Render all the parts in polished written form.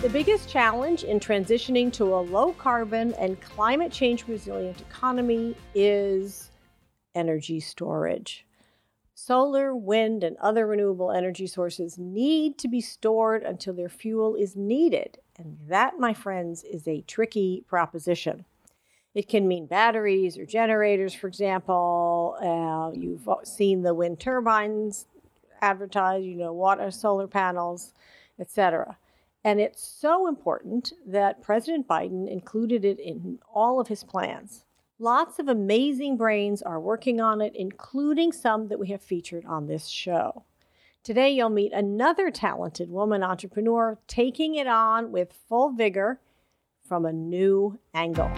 The biggest challenge in transitioning to a low carbon and climate change resilient economy is energy storage. Solar, wind, and other renewable energy sources need to be stored until their fuel is needed. And that, my friends, is a tricky proposition. It can mean batteries or generators, for example. You've seen the wind turbines advertised, water, solar panels, etc. And it's so important that President Biden included it in all of his plans. Lots of amazing brains are working on it, including some that we have featured on this show. Today, you'll meet another talented woman entrepreneur taking it on with full vigor from a new angle.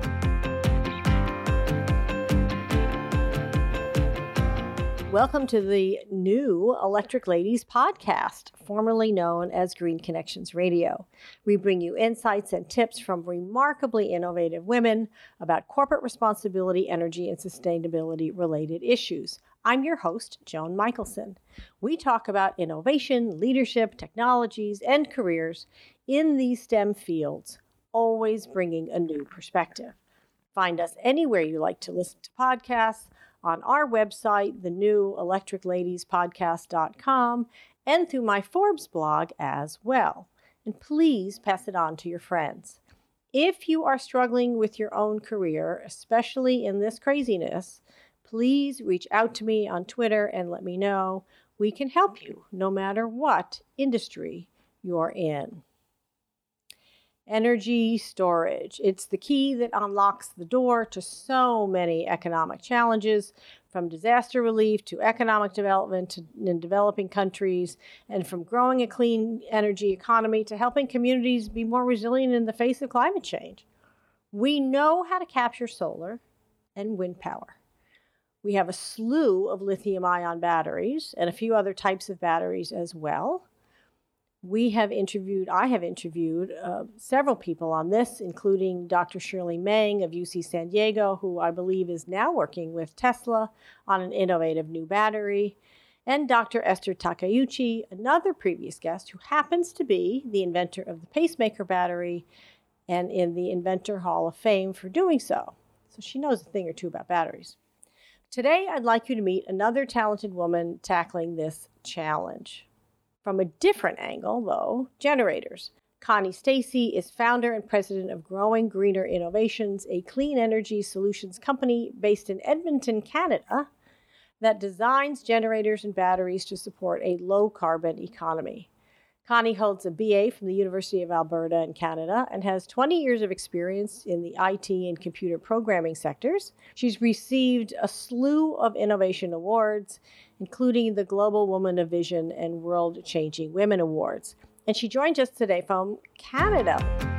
Welcome to the new Electric Ladies podcast, formerly known as Green Connections Radio. We bring you insights and tips from remarkably innovative women about corporate responsibility, energy, and sustainability-related issues. I'm your host, Joan Michelson. We talk about innovation, leadership, technologies, and careers in these STEM fields, always bringing a new perspective. Find us anywhere you like to listen to podcasts, on our website, the new electricladiespodcast.com, and through my Forbes blog as well. And please pass it on to your friends. If you are struggling with your own career, especially in this craziness, please reach out to me on Twitter and let me know. We can help you no matter what industry you're in. Energy storage. It's the key that unlocks the door to so many economic challenges, from disaster relief to economic development in developing countries, and from growing a clean energy economy to helping communities be more resilient in the face of climate change. We know how to capture solar and wind power. We have a slew of lithium-ion batteries and a few other types of batteries as well. I have interviewed several people on this, including Dr. Shirley Meng of UC San Diego, who I believe is now working with Tesla on an innovative new battery, and Dr. Esther Takeuchi, another previous guest who happens to be the inventor of the pacemaker battery and in the Inventor Hall of Fame for doing so. So she knows a thing or two about batteries. Today, I'd like you to meet another talented woman tackling this challenge. From a different angle, though, generators. Connie Stacy is founder and president of Growing Greener Innovations, a clean energy solutions company based in Edmonton, Canada, that designs generators and batteries to support a low-carbon economy. Connie holds a BA from the University of Alberta in Canada and has 20 years of experience in the IT and computer programming sectors. She's received a slew of innovation awards, including the Global Woman of Vision and World Changing Women Awards. And she joins us today from Canada.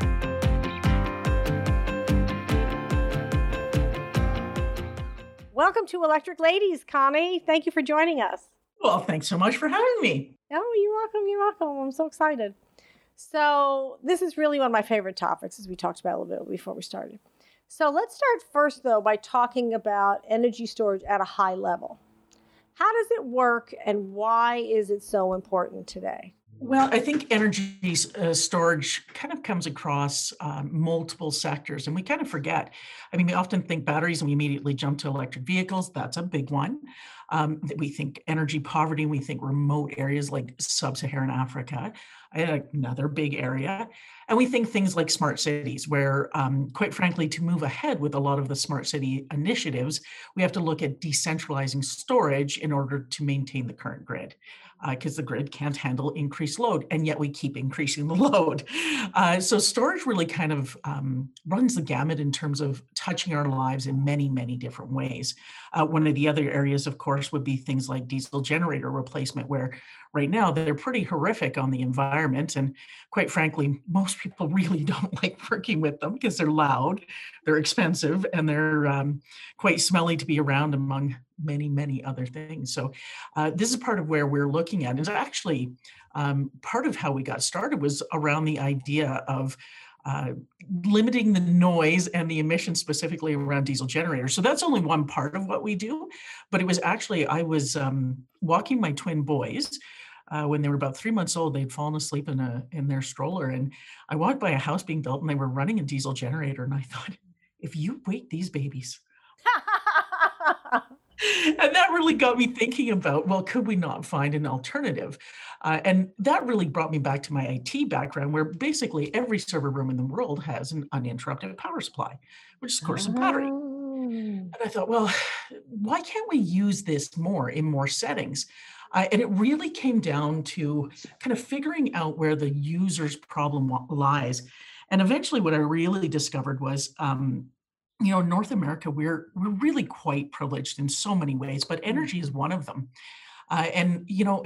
Welcome to Electric Ladies, Connie. Thank you for joining us. Well, thanks so much for having me. Oh, you're welcome. I'm so excited. So this is really one of my favorite topics, as we talked about a little bit before we started. So let's start first, though, by talking about energy storage at a high level. How does it work, and why is it so important today? Well, I think energy storage kind of comes across multiple sectors, and we kind of forget. I mean, we often think batteries and we immediately jump to electric vehicles. That's a big one. We think energy poverty, we think remote areas like sub-Saharan Africa, another big area. And we think things like smart cities, where, quite frankly, to move ahead with a lot of the smart city initiatives, we have to look at decentralizing storage in order to maintain the current grid, because the grid can't handle increased load, and yet we keep increasing the load. So storage really kind of runs the gamut in terms of touching our lives in many, many different ways. One of the other areas, of course, would be things like diesel generator replacement, where right now they're pretty horrific on the environment. And quite frankly, most people really don't like working with them because they're loud, they're expensive, and they're quite smelly to be around, among many, many other things. So this is part of where we're looking at. And actually, part of how we got started was around the idea of limiting the noise and the emissions specifically around diesel generators. So that's only one part of what we do. But it was actually, I was walking my twin boys when they were about 3 months old. They'd fallen asleep in their stroller, and I walked by a house being built, and they were running a diesel generator, and I thought, if you wake these babies, and that really got me thinking about, well, could we not find an alternative? And that really brought me back to my IT background, where basically every server room in the world has an uninterrupted power supply, which is, of course, a battery. Oh. And I thought, well, why can't we use this more in more settings? And it really came down to kind of figuring out where the user's problem lies. And eventually, what I really discovered was, in North America, we're really quite privileged in so many ways, but energy is one of them. And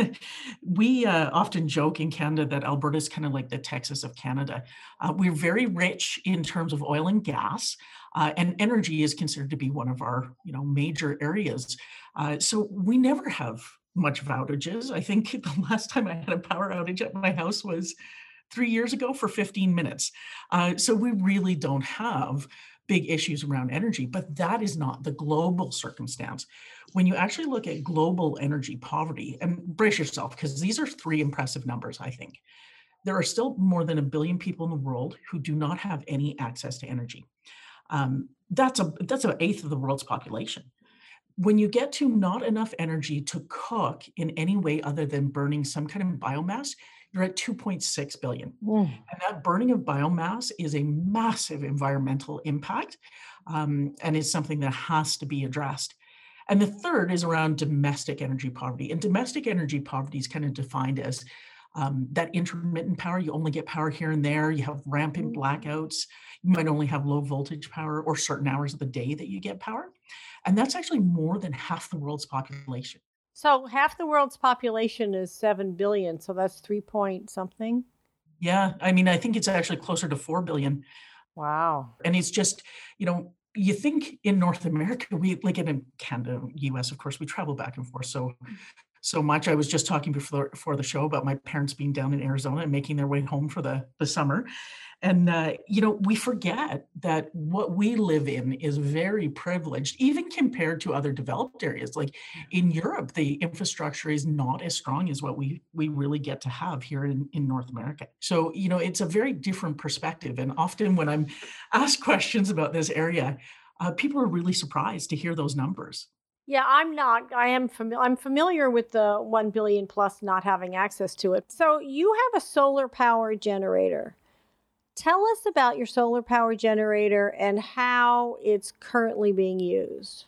we often joke in Canada that Alberta is kind of like the Texas of Canada. We're very rich in terms of oil and gas, and energy is considered to be one of our, major areas. So we never have much of outages. I think the last time I had a power outage at my house was 3 years ago for 15 minutes. So we really don't have big issues around energy, but that is not the global circumstance. When you actually look at global energy poverty, and brace yourself, because these are three impressive numbers, I think. There are still more than 1 billion people in the world who do not have any access to energy. That's an eighth of the world's population. When you get to not enough energy to cook in any way other than burning some kind of biomass, you're at 2.6 billion. Mm. And that burning of biomass is a massive environmental impact, and is something that has to be addressed. And the third is around domestic energy poverty. And domestic energy poverty is kind of defined as that intermittent power. You only get power here and there. You have rampant blackouts. You might only have low voltage power or certain hours of the day that you get power. And that's actually more than half the world's population. So half the world's population is 7 billion. So that's 3 point something. Yeah, I mean, I think it's actually closer to 4 billion. Wow. And it's just, you think in North America, we like in Canada, US, of course, we travel back and forth so much. I was just talking before the show about my parents being down in Arizona and making their way home for the summer. And, we forget that what we live in is very privileged, even compared to other developed areas. Like in Europe, the infrastructure is not as strong as what we really get to have here in North America. So, it's a very different perspective. And often when I'm asked questions about this area, people are really surprised to hear those numbers. Yeah, I'm not. I'm familiar with the 1 billion plus not having access to it. So you have a solar power generator. Tell us about your solar power generator and how it's currently being used.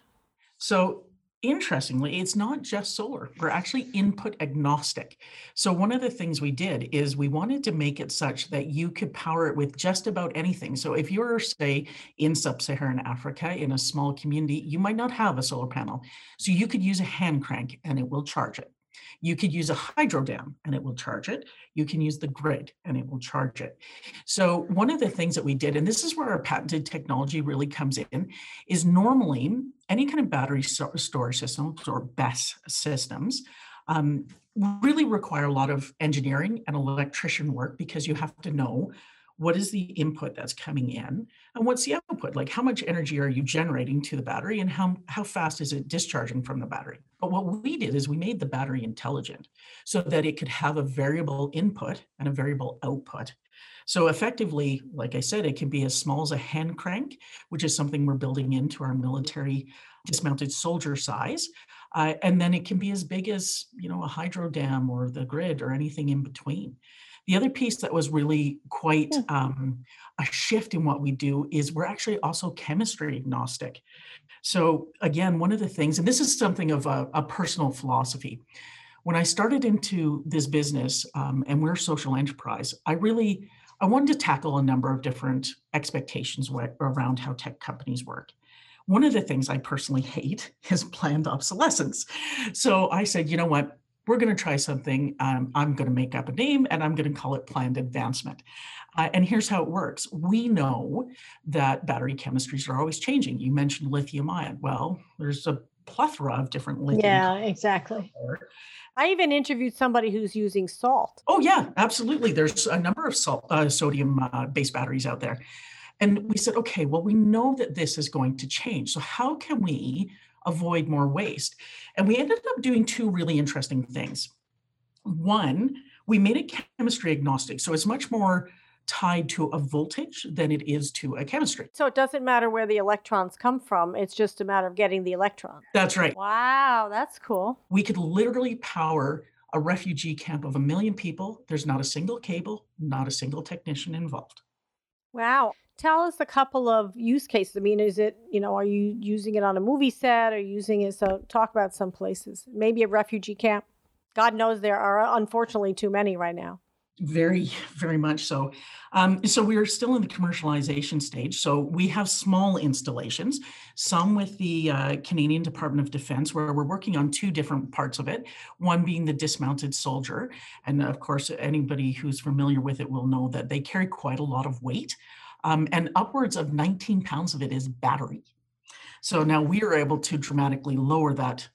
So interestingly, it's not just solar. We're actually input agnostic. So one of the things we did is we wanted to make it such that you could power it with just about anything. So if you're, say, in sub-Saharan Africa in a small community, you might not have a solar panel. So you could use a hand crank and it will charge it. You could use a hydro dam and it will charge it. You can use the grid and it will charge it. So one of the things that we did, and this is where our patented technology really comes in, is normally any kind of battery storage systems or BESS systems really require a lot of engineering and electrician work, because you have to know what is the input that's coming in and what's the output, like how much energy are you generating to the battery and how fast is it discharging from the battery. But what we did is we made the battery intelligent so that it could have a variable input and a variable output. So effectively, like I said, it can be as small as a hand crank, which is something we're building into our military dismounted soldier size. And then it can be as big as, a hydro dam or the grid or anything in between. The other piece that was really quite a shift in what we do is we're actually also chemistry agnostic. So again, one of the things, and this is something of a personal philosophy. When I started into this business, and we're a social enterprise, I wanted to tackle a number of different expectations around how tech companies work. One of the things I personally hate is planned obsolescence. So I said, you know what? We're going to try something. I'm going to make up a name and I'm going to call it planned advancement. And here's how it works. We know that battery chemistries are always changing. You mentioned lithium ion. Well, there's a plethora of different lithium. Yeah, exactly. I even interviewed somebody who's using salt. Oh, yeah, absolutely. There's a number of sodium-based batteries out there. And we said, okay, well, we know that this is going to change. So how can we avoid more waste? And we ended up doing two really interesting things. One, we made it chemistry agnostic. So it's much more tied to a voltage than it is to a chemistry. So it doesn't matter where the electrons come from. It's just a matter of getting the electron. That's right. Wow, that's cool. We could literally power a refugee camp of 1 million people. There's not a single cable, not a single technician involved. Wow. Tell us a couple of use cases. I mean, is it, are you using it on a movie set or using it? So talk about some places. Maybe a refugee camp. God knows there are unfortunately too many right now. Very, very much so. So we are still in the commercialization stage. So we have small installations, some with the Canadian Department of Defense, where we're working on two different parts of it, one being the dismounted soldier. And of course, anybody who's familiar with it will know that they carry quite a lot of weight. And upwards of 19 pounds of it is battery. So now we are able to dramatically lower that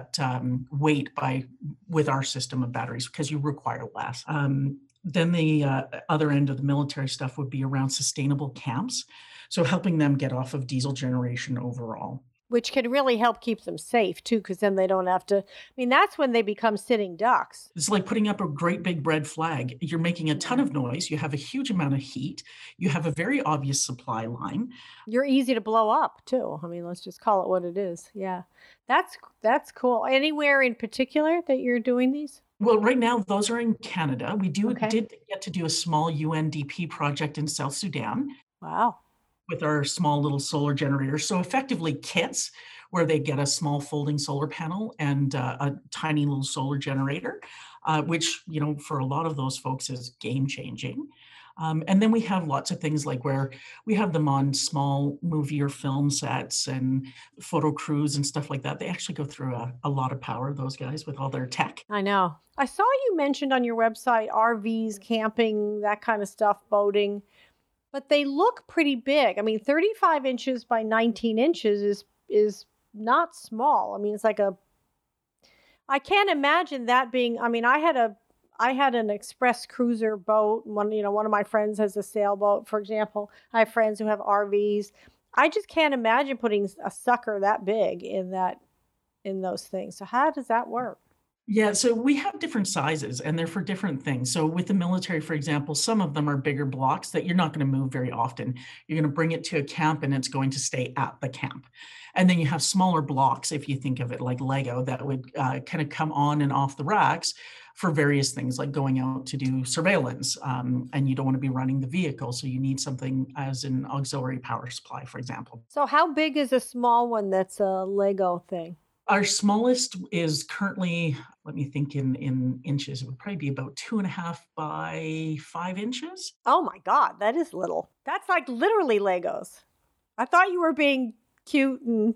weight with our system of batteries because you require less. Then the other end of the military stuff would be around sustainable camps. So helping them get off of diesel generation overall. Which can really help keep them safe too, because then they don't have to, that's when they become sitting ducks. It's like putting up a great big red flag. You're making a ton of noise. You have a huge amount of heat. You have a very obvious supply line. You're easy to blow up too. let's just call it what it is. Yeah, that's cool. Anywhere in particular that you're doing these? Well, right now, those are in Canada. We did get to do a small UNDP project in South Sudan. Wow. With our small little solar generator. So effectively kits where they get a small folding solar panel and a tiny little solar generator, which, for a lot of those folks is game changing. And then we have lots of things like where we have them on small movie or film sets and photo crews and stuff like that. They actually go through a lot of power, those guys, with all their tech. I know. I saw you mentioned on your website RVs, camping, that kind of stuff, boating. But they look pretty big. 35 inches by 19 inches is not small. It's like I can't imagine that being, I had an express cruiser boat. One of my friends has a sailboat, for example. I have friends who have RVs. I just can't imagine putting a sucker that big in those things. So how does that work? Yeah, so we have different sizes and they're for different things. So with the military, for example, some of them are bigger blocks that you're not going to move very often. You're going to bring it to a camp and it's going to stay at the camp. And then you have smaller blocks, if you think of it like Lego, that would kind of come on and off the racks for various things like going out to do surveillance. And you don't want to be running the vehicle. So you need something as an auxiliary power supply, for example. So how big is a small one that's a Lego thing? Our smallest is currently, let me think in inches, it would probably be about 2.5 by 5 inches. Oh my God, that is little. That's like literally Legos. I thought you were being cute and,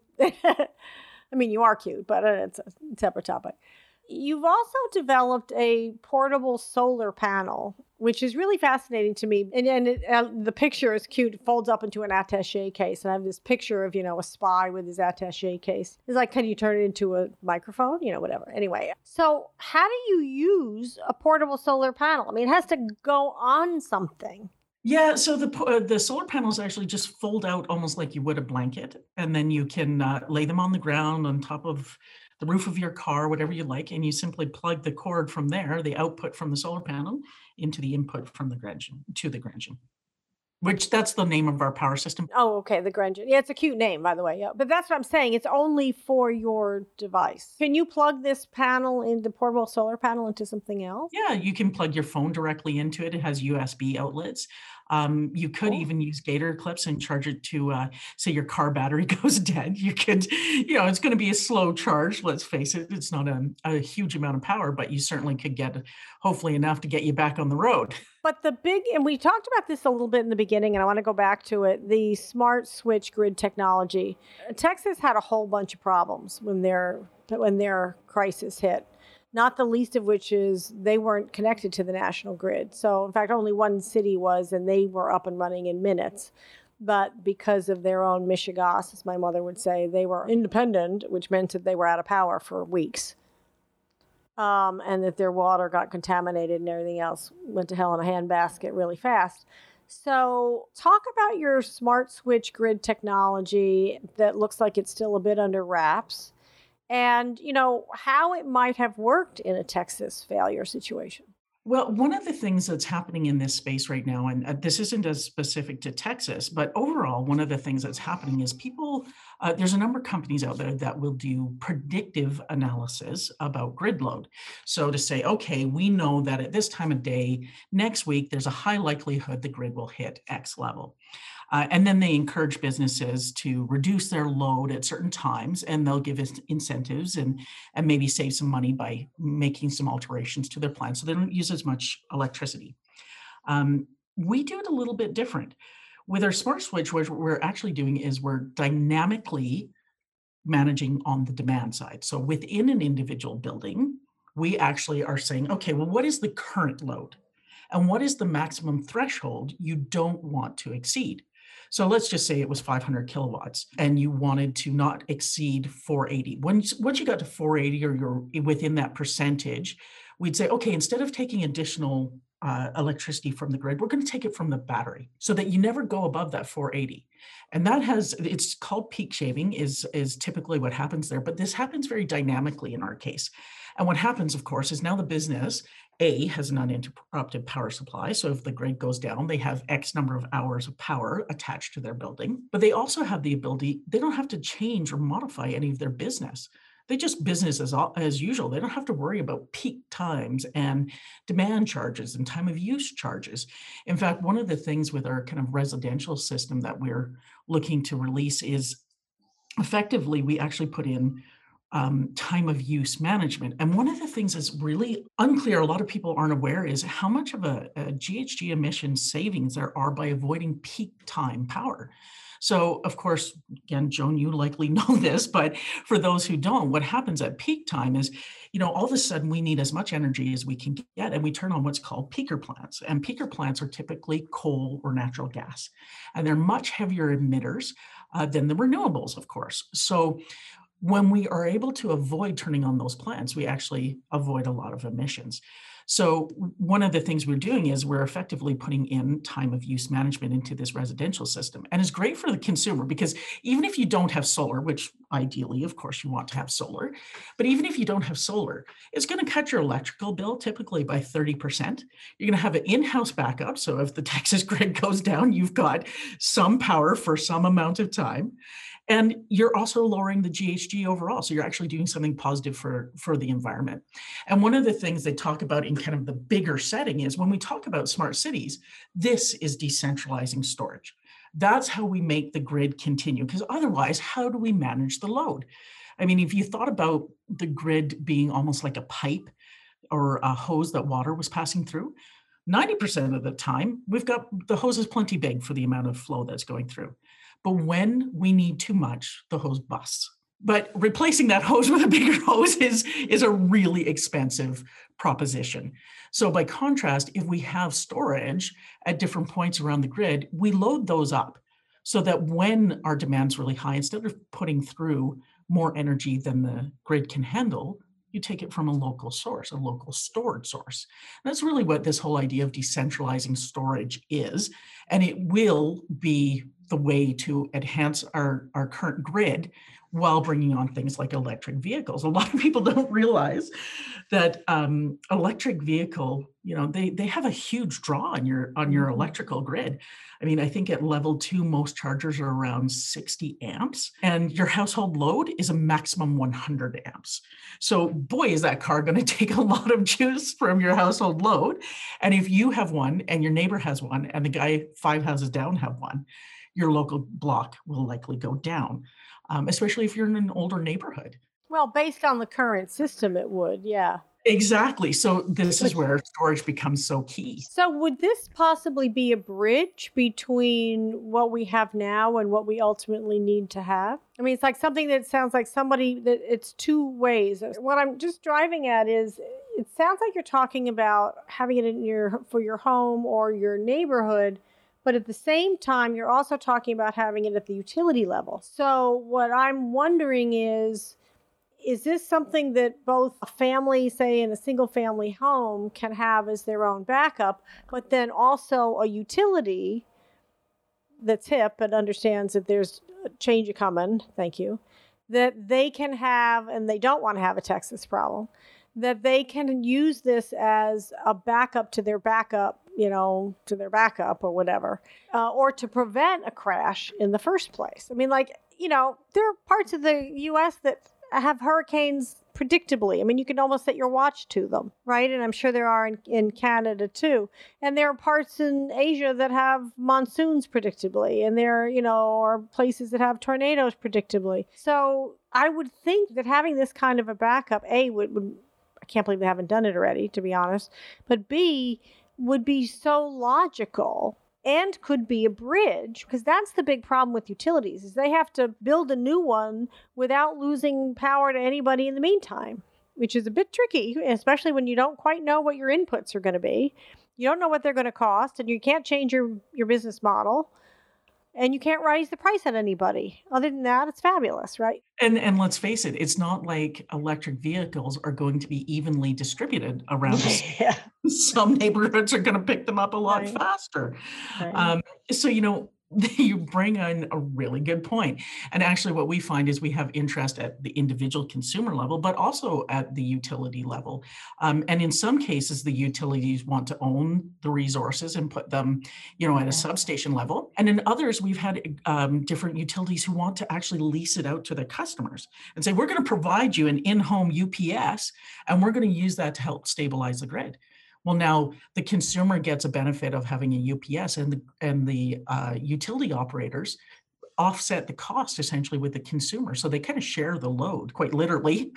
you are cute, but it's a separate topic. You've also developed a portable solar panel, which is really fascinating to me. And the picture is cute. It folds up into an attaché case. And I have this picture of, a spy with his attaché case. It's like, can you turn it into a microphone? Whatever. Anyway, so how do you use a portable solar panel? It has to go on something. Yeah, so the solar panels actually just fold out almost like you would a blanket. And then you can lay them on the ground on top of the roof of your car, whatever you like, and you simply plug the cord from there, the output from the solar panel, into the input from the Grengen, to the Grengen, which that's the name of our power system. Oh, okay, the Grengen. Yeah, it's a cute name, by the way. Yeah, but that's what I'm saying. It's only for your device. Can you plug this portable solar panel into something else? Yeah, you can plug your phone directly into it. It has USB outlets. You could even use gator clips and charge it to, say your car battery goes dead. You could, it's going to be a slow charge. Let's face it. It's not a huge amount of power, but you certainly could get hopefully enough to get you back on the road. But and we talked about this a little bit in the beginning, and I want to go back to it, the smart switch grid technology. Texas had a whole bunch of problems when their crisis hit. Not the least of which is they weren't connected to the national grid. So, in fact, only one city was, and they were up and running in minutes. But because of their own mishigas, as my mother would say, they were independent, which meant that they were out of power for weeks. And that their water got contaminated and everything else went to hell in a handbasket really fast. So talk about your smart switch grid technology that looks like it's still a bit under wraps. and, how it might have worked in a Texas failure situation. Well, one of the things that's happening in this space right now, and this isn't as specific to Texas, but overall, one of the things that's happening is there's a number of companies out there that will do predictive analysis about grid load. So to say, okay, we know that at this time of day, next week, there's a high likelihood the grid will hit X level. And then they encourage businesses to reduce their load at certain times, and they'll give us incentives and maybe save some money by making some alterations to their plan so they don't use as much electricity. We do it a little bit different. With our smart switch, what we're actually doing is we're dynamically managing on the demand side. So within an individual building, we actually are saying, okay, well, what is the current load? And what is the maximum threshold you don't want to exceed? So let's just say it was 500 kilowatts and you wanted to not exceed 480. Once you got to 480 or you're within that percentage, we'd say, okay, instead of taking additional electricity from the grid, we're going to take it from the battery so that you never go above that 480. And it's called peak shaving is typically what happens there, but this happens very dynamically in our case. And what happens, of course, is now the business has an uninterrupted power supply. So if the grid goes down, they have X number of hours of power attached to their building, but they also have the ability, they don't have to change or modify any of their business. They just business as usual. They don't have to worry about peak times and demand charges and time of use charges. In fact, one of the things with our kind of residential system that we're looking to release is effectively we actually put in time of use management. And one of the things that's really unclear, a lot of people aren't aware, is how much of a GHG emission savings there are by avoiding peak time power. So, of course, again, Joan, you likely know this, but for those who don't, what happens at peak time is, all of a sudden we need as much energy as we can get, and we turn on what's called peaker plants. And peaker plants are typically coal or natural gas, and they're much heavier emitters than the renewables, of course. So when we are able to avoid turning on those plants, we actually avoid a lot of emissions. So one of the things we're doing is we're effectively putting in time of use management into this residential system. And it's great for the consumer because even if you don't have solar, which ideally, of course, you want to have solar, but even if you don't have solar, it's going to cut your electrical bill typically by 30%. You're going to have an in-house backup. So if the Texas grid goes down, you've got some power for some amount of time. And you're also lowering the GHG overall. So you're actually doing something positive for the environment. And one of the things they talk about in kind of the bigger setting is when we talk about smart cities, this is decentralizing storage. That's how we make the grid continue, because otherwise, how do we manage the load? I mean, if you thought about the grid being almost like a pipe or a hose that water was passing through, 90% of the time, we've got the hose is plenty big for the amount of flow that's going through. But when we need too much, the hose busts. But replacing that hose with a bigger hose is a really expensive proposition. So by contrast, if we have storage at different points around the grid, we load those up so that when our demand's really high, instead of putting through more energy than the grid can handle, you take it from a local source, a local stored source. And that's really what this whole idea of decentralizing storage is. And it will be the way to enhance our current grid while bringing on things like electric vehicles. A lot of people don't realize that electric vehicle, they have a huge draw on your electrical grid. I mean, I think at level 2, most chargers are around 60 amps, and your household load is a maximum 100 amps. So boy, is that car going to take a lot of juice from your household load. And if you have one and your neighbor has one and the guy 5 houses down have one, your local block will likely go down, especially if you're in an older neighborhood. Well, based on the current system, it would, yeah. Exactly. So this is where storage becomes so key. So would this possibly be a bridge between what we have now and what we ultimately need to have? I mean, it's like something that sounds like it's two ways. What I'm just driving at is, it sounds like you're talking about having it for your home or your neighborhood, but at the same time, you're also talking about having it at the utility level. So what I'm wondering is this something that both a family, say in a single family home, can have as their own backup, but then also a utility that's hip and understands that there's a change coming, thank you, that they can have, and they don't want to have a Texas problem, that they can use this as a backup to their backup, to their backup or whatever, or to prevent a crash in the first place. I mean, there are parts of the U.S. that have hurricanes predictably. I mean, you can almost set your watch to them, right? And I'm sure there are in Canada too. And there are parts in Asia that have monsoons predictably. And there, are places that have tornadoes predictably. So I would think that having this kind of a backup, would I can't believe they haven't done it already, to be honest. But B, would be so logical and could be a bridge, because that's the big problem with utilities, is they have to build a new one without losing power to anybody in the meantime, which is a bit tricky, especially when you don't quite know what your inputs are going to be. You don't know what they're going to cost, and you can't change your business model. And you can't raise the price on anybody. Other than that, it's fabulous, right? And let's face it, it's not like electric vehicles are going to be evenly distributed around the state. Yeah. Some neighborhoods are going to pick them up a lot Right. faster. Right. So, you bring on a really good point. And actually, what we find is we have interest at the individual consumer level, but also at the utility level. And in some cases, the utilities want to own the resources and put them, at a substation level. And in others, we've had different utilities who want to actually lease it out to their customers and say, we're going to provide you an in-home UPS, and we're going to use that to help stabilize the grid. Well, now the consumer gets a benefit of having a UPS, and the utility operators offset the cost essentially with the consumer. So they kind of share the load, quite literally.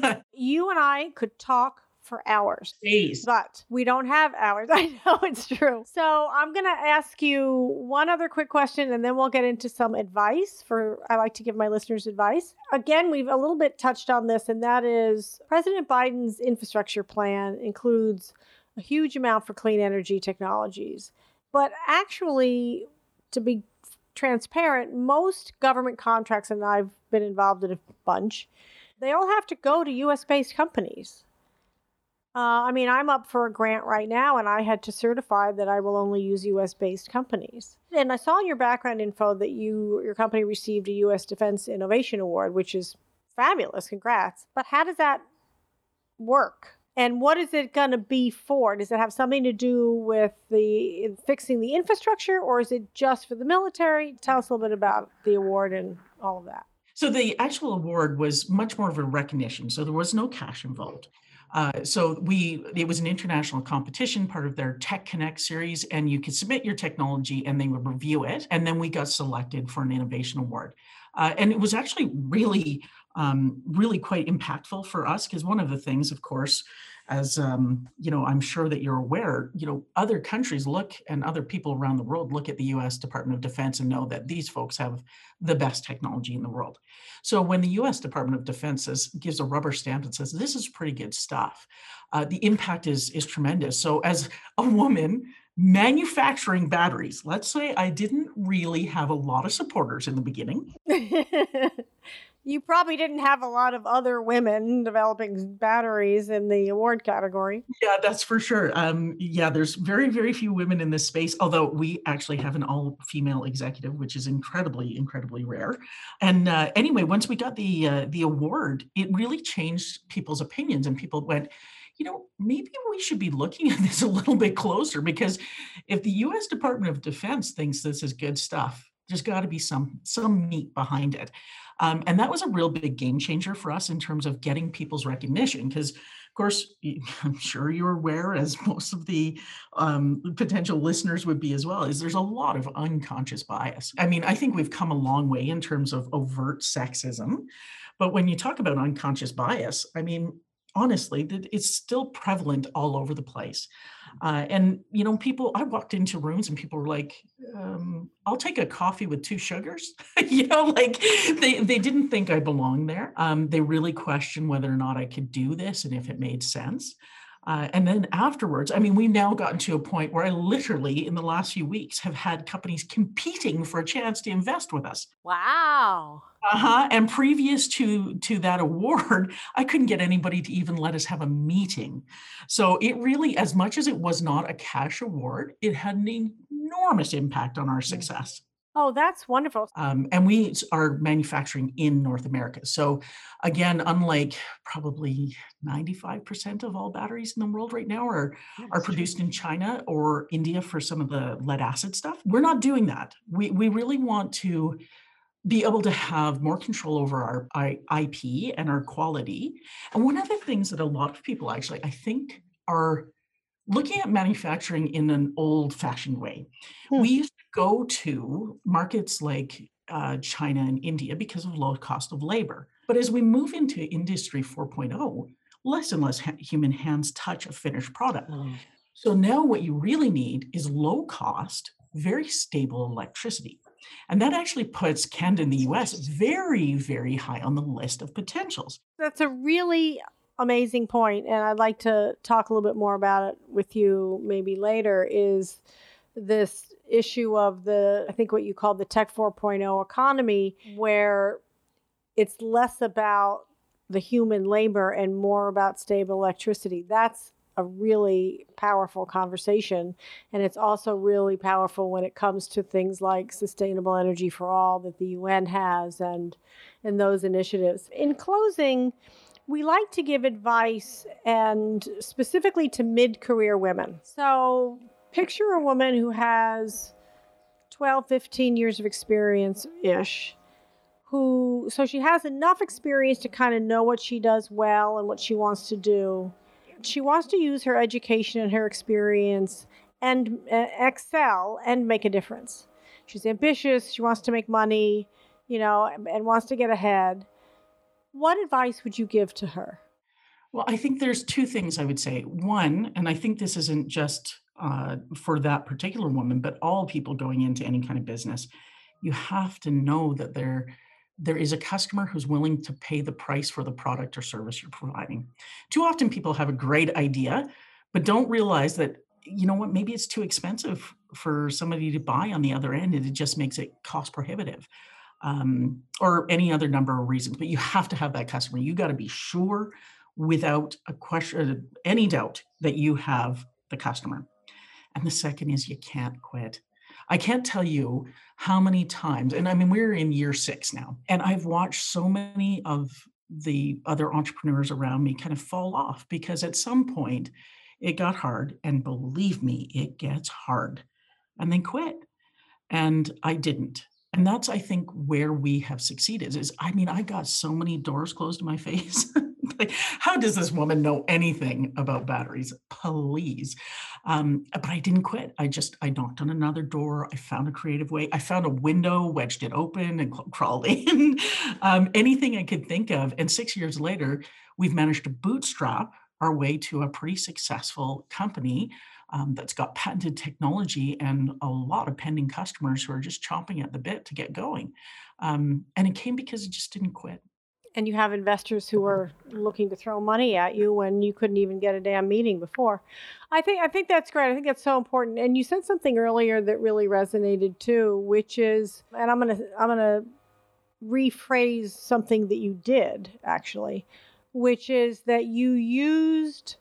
You and I could talk for hours. Days. But we don't have hours. I know it's true. So I'm going to ask you one other quick question, and then we'll get into some advice. I like to give my listeners advice. Again, we've a little bit touched on this, and that is President Biden's infrastructure plan includes a huge amount for clean energy technologies. But actually, to be transparent, most government contracts, and I've been involved in a bunch, they all have to go to U.S.-based companies. I'm up for a grant right now, and I had to certify that I will only use U.S.-based companies. And I saw in your background info that your company received a U.S. Defense Innovation Award, which is fabulous. Congrats. But how does that work? And what is it going to be for? Does it have something to do with fixing the infrastructure, or is it just for the military? Tell us a little bit about the award and all of that. So the actual award was much more of a recognition. So there was no cash involved. It was an international competition, part of their Tech Connect series, and you could submit your technology and they would review it. And then we got selected for an innovation award. And it was actually really quite impactful for us, because one of the things, of course, as I'm sure that you're aware, other countries and other people around the world look at the U.S. Department of Defense and know that these folks have the best technology in the world. So when the U.S. Department of Defense gives a rubber stamp and says, this is pretty good stuff, the impact is tremendous. So as a woman manufacturing batteries, let's say I didn't really have a lot of supporters in the beginning. You probably didn't have a lot of other women developing batteries in the award category. Yeah, that's for sure. There's very, very few women in this space, although we actually have an all-female executive, which is incredibly, incredibly rare. And anyway, once we got the award, it really changed people's opinions, and people went, maybe we should be looking at this a little bit closer, because if the U.S. Department of Defense thinks this is good stuff, there's got to be some meat behind it. And that was a real big game changer for us in terms of getting people's recognition, because, of course, I'm sure you're aware, as most of the potential listeners would be as well, is there's a lot of unconscious bias. I mean, I think we've come a long way in terms of overt sexism, but when you talk about unconscious bias, I mean, honestly, it's still prevalent all over the place. And I walked into rooms and people were like, I'll take a coffee with 2 sugars. They didn't think I belonged there. They really questioned whether or not I could do this and if it made sense. And then afterwards, we've now gotten to a point where I literally, in the last few weeks, have had companies competing for a chance to invest with us. Wow. And previous to that award, I couldn't get anybody to even let us have a meeting. So it really, as much as it was not a cash award, it had an enormous impact on our success. Oh, that's wonderful. And we are manufacturing in North America. So again, unlike probably 95% of all batteries in the world right now are That's true. produced in China or India for some of the lead acid stuff. We're not doing that. We really want to be able to have more control over our IP and our quality. And one of the things that a lot of people actually, I think, are looking at manufacturing in an old-fashioned way. Hmm. We used to go to markets like China and India because of low cost of labor. But as we move into Industry 4.0, less and less human hands touch a finished product. Oh. So now what you really need is low cost, very stable electricity. And that actually puts Canada and the US very, very high on the list of potentials. That's a really amazing point, and I'd like to talk a little bit more about it with you maybe later. Is this issue of I think what you call the Tech 4.0 economy, where it's less about the human labor and more about stable electricity. That's a really powerful conversation. And it's also really powerful when it comes to things like sustainable energy for all that the UN has and those initiatives. In closing, we like to give advice and specifically to mid-career women. So picture a woman who has 12, 15 years of experience ish so she has enough experience to kind of know what she does well and what she wants to do. She wants to use her education and her experience and excel and make a difference. She's ambitious, she wants to make money, and wants to get ahead. What advice would you give to her? Well, I think there's two things I would say. One, and I think this isn't just for that particular woman, but all people going into any kind of business, you have to know that there is a customer who's willing to pay the price for the product or service you're providing. Too often people have a great idea, but don't realize that, you know what, maybe it's too expensive for somebody to buy on the other end, and it just makes it cost prohibitive. Or any other number of reasons, but you have to have that customer. You got to be sure without a question, any doubt that you have the customer. And the second is you can't quit. I can't tell you how many times, and I mean, we're in year 6 now, and I've watched so many of the other entrepreneurs around me kind of fall off because at some point it got hard, and believe me, it gets hard, and they quit. And I didn't. And that's, I think, where we have succeeded is, I mean, I got so many doors closed in my face. Like, how does this woman know anything about batteries? Please. But I didn't quit. I knocked on another door. I found a creative way. I found a window, wedged it open and crawled in. Anything I could think of. And 6 years later, we've managed to bootstrap our way to a pretty successful company that's got patented technology and a lot of pending customers who are just chomping at the bit to get going. And it came because it just didn't quit. And you have investors who are looking to throw money at you when you couldn't even get a damn meeting before. I think that's great. I think that's so important. And you said something earlier that really resonated too, which is, and I'm gonna rephrase something that you did actually, which is that you used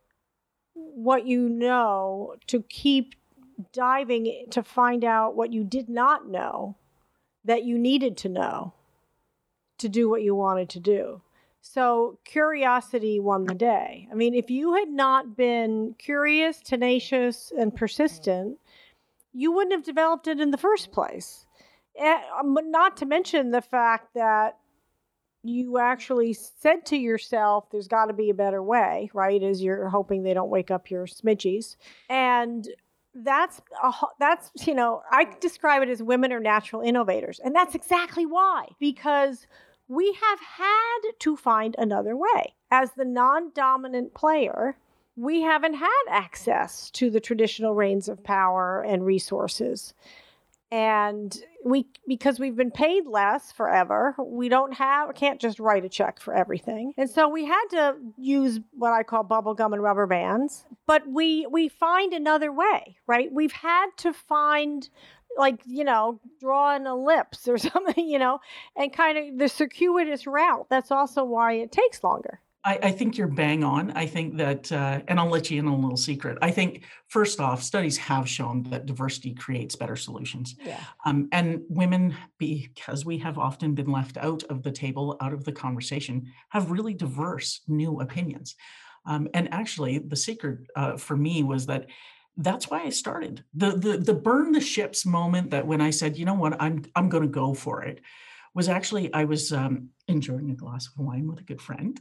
what you know to keep diving to find out what you did not know that you needed to know to do what you wanted to do. So curiosity won the day. I mean, if you had not been curious, tenacious, and persistent, you wouldn't have developed it in the first place. But not to mention the fact that you actually said to yourself, there's got to be a better way, right? As you're hoping they don't wake up your smidgies. And that's, I describe it as women are natural innovators. And that's exactly why, because we have had to find another way. As the non-dominant player, we haven't had access to the traditional reins of power and resources. And because we've been paid less forever, can't just write a check for everything. And so we had to use what I call bubble gum and rubber bands. But we find another way, right? We've had to find, draw an ellipse or something, and kind of the circuitous route. That's also why it takes longer. I think you're bang on. I think that, and I'll let you in on a little secret. I think, first off, studies have shown that diversity creates better solutions. Yeah. And women, because we have often been left out of the table, out of the conversation, have really diverse new opinions. And actually, the secret for me was that that's why I started the burn the ships moment. That when I said, you know what, I'm going to go for it, was actually I was enjoying a glass of wine with a good friend,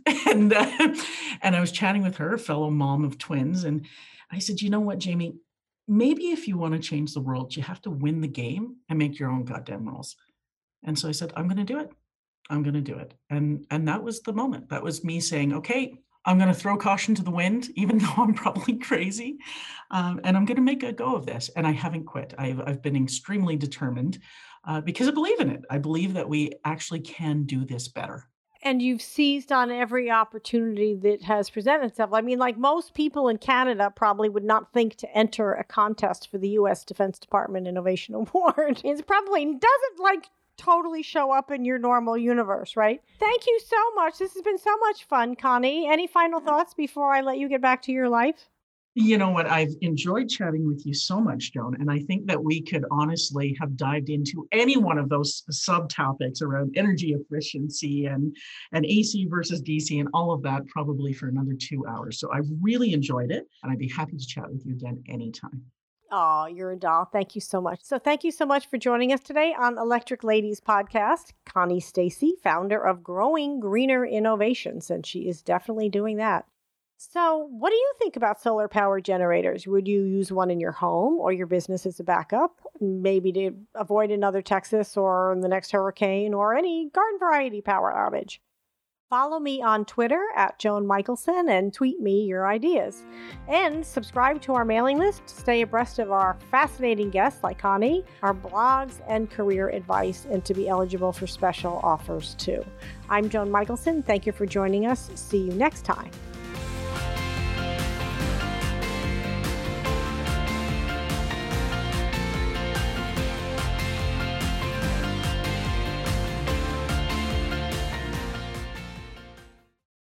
and I was chatting with her, a fellow mom of twins, and I said, you know what, Jamie, maybe if you want to change the world, you have to win the game and make your own goddamn rules. And so I said, I'm going to do it. I'm going to do it. And that was the moment. That was me saying, okay, I'm going to throw caution to the wind, even though I'm probably crazy, and I'm going to make a go of this. And I haven't quit. I've been extremely determined because I believe in it. I believe that we actually can do this better. And you've seized on every opportunity that has presented itself. I mean, like most people in Canada probably would not think to enter a contest for the U.S. Defense Department Innovation Award. It probably doesn't totally show up in your normal universe, right? Thank you so much. This has been so much fun, Connie. Any final thoughts before I let you get back to your life? You know what? I've enjoyed chatting with you so much, Joan. And I think that we could honestly have dived into any one of those subtopics around energy efficiency and AC versus DC and all of that probably for another 2 hours. So I really enjoyed it. And I'd be happy to chat with you again anytime. Oh, you're a doll. Thank you so much. So thank you so much for joining us today on Electric Ladies Podcast. Connie Stacy, founder of Growing Greener Innovations, and she is definitely doing that. So what do you think about solar power generators? Would you use one in your home or your business as a backup? Maybe to avoid another Texas or the next hurricane or any garden variety power outage? Follow me on Twitter at Joan Michelson and tweet me your ideas. And subscribe to our mailing list to stay abreast of our fascinating guests like Connie, our blogs and career advice, and to be eligible for special offers too. I'm Joan Michelson. Thank you for joining us. See you next time.